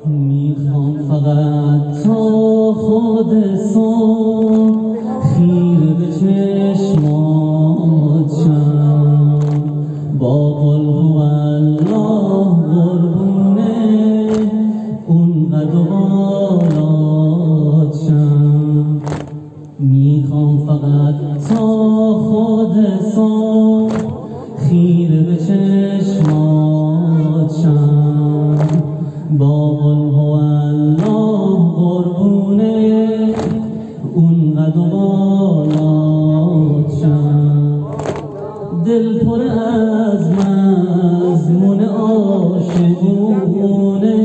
میخوام فقط تا خود صبح خیره به چشمات شم، با قل هوالله قربونه اون قد و بالات شم. میخوام فقط تا خود صبح خیره به چشمات شم، با قل هوالله قربونه اون قد و بالات شم. دل پر از مضمون عاشقونه،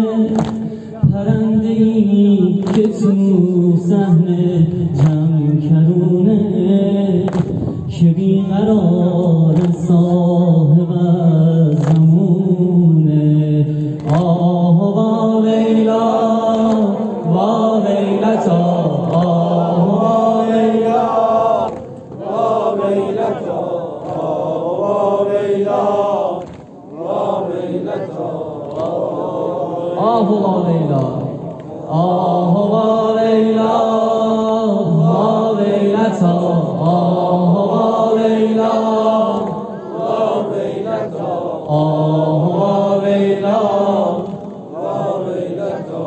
پرنده‌ای که تو صحنه جمع کرونه، که بیقرار صاحب از زمونه. آه و ویلا و ویلتا، آه و ویلا و ویلتا، آه و ویلا و ویلتا، آه و ویلا، آه و ویلا و ویلتا، آه و ویلا و ویلتا، آه و ویلا و ویلتا.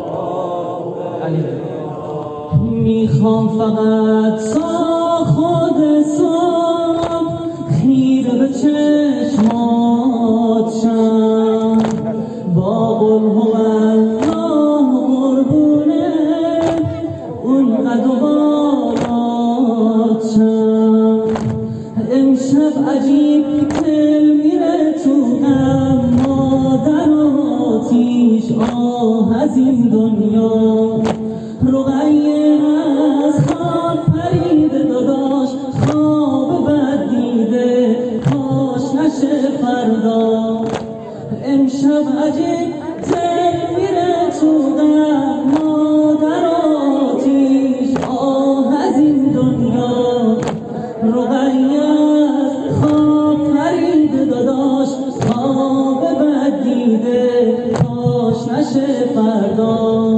میخوام فقط تا خود صبح خیره به چشمات شم، با قل هوالله قربونه اون قد و بالات شم. امشب عجیب دل میره تو غم، ما در آتیش آه از این دنیا. رقیه از خواب پریده داداش، خواب بد دیده کاش نشه فردا. امشب عجیب دل میره تو غم، ما در آتیش آه از این دنیا. رقیه از خواب پریده داداش، خواب بد دیده کاش نشه فردا.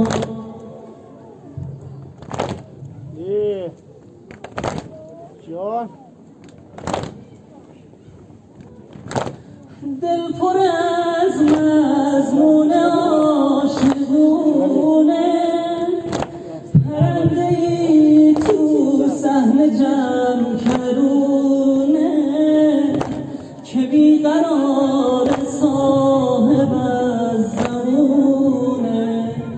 جان دل پر از مضمون عاشقونه، پرنده‌ای تو صحنه جمع کرونه، که بیقرار صاحب از زمونه.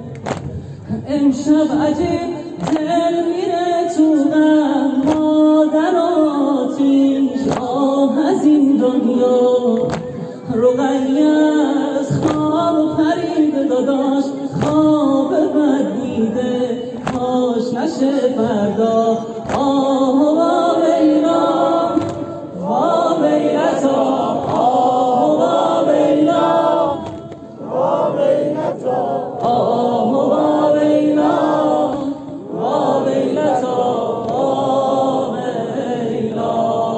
امشب عجیب دل میره تو غم، ما در آتیش آه از این دنیا. رقیه از خواب پریده داداش، خواب بد دیده کاش نشه فردا. آه و ویلا و ویلتا، آه و ویلا و ویلتا، آه و ویلا و ویلتا، آه ویلا،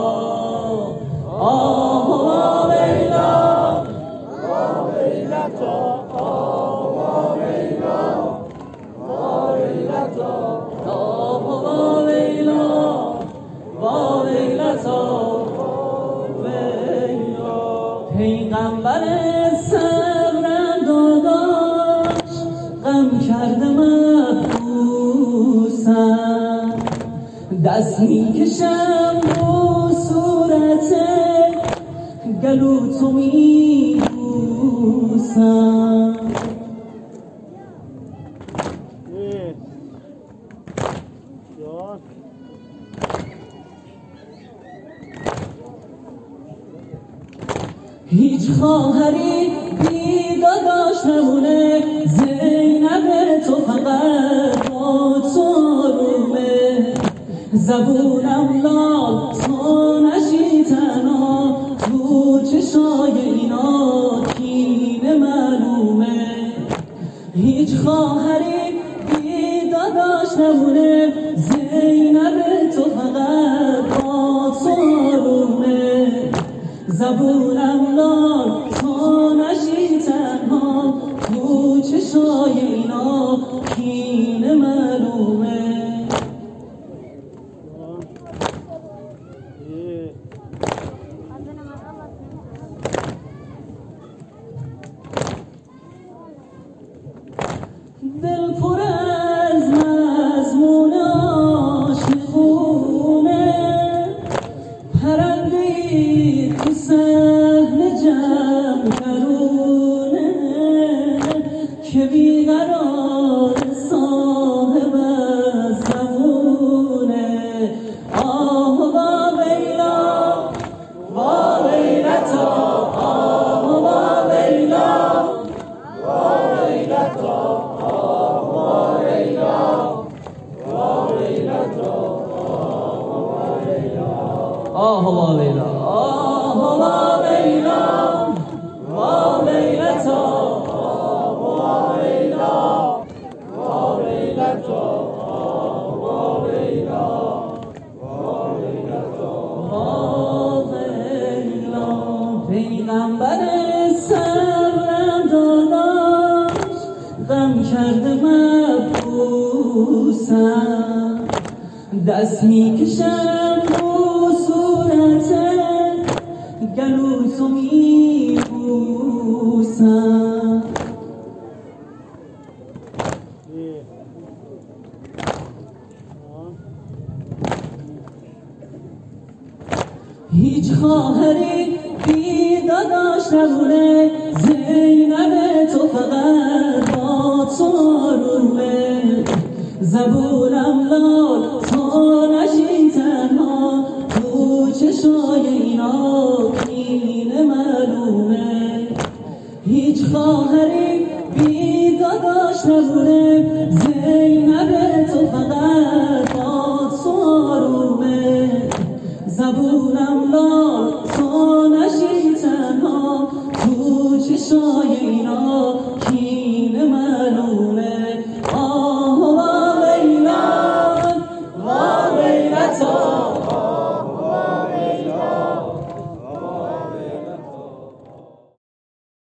آه و ویلا و ویلتا، آه و ویلا و ویلتا، آه و ویلا و ویلتا، ویلا. پیغمبر صبرم داداش، غم کرده محبوسم، دست میکشم رو صورت گلو تو میبوسم. جان هیچ خواهری بی داداش نمونه، زینب تو فقط با تو آرومه. زبونم لال تو نشی تنها، تو چشای اینا کینه معلومه. هیچ خواهری بی داداش نمونه، زینب تو فقط با تو آرومه. زبونم لال تو نشی تنها، تو چشای چشای اینا کینه معلومه. دل پر از مضمون عاشقونه، پرنده‌ای تو صحن جمع کرونه که بیقرار صاحب از زمونه. آه با ویلا با ویلتا، آه با ویلا با ویلتا، آه با ویلا با ویلتا، آه با ویلا، آه با ویلا با ویلتا، آه با ویلا با ویلتا، آه با ویلا با ویلتا، با ویلا. پیغمبر صبرم داداش غم کرده مبعوثم، دست میکشم رو صورتت گلوتو میبوسم. هیچ خواهری بی داداش نمونه، زینب تو فقط با تو آرومه. زبونم لال تا نشی تنها، تو چشای اینا کینه معلومه. هیچ خواهری بی داداش نمونه، زینب تو فقط با تو آرومه. زبونم لال تا نشی تنها، تو چشای اینا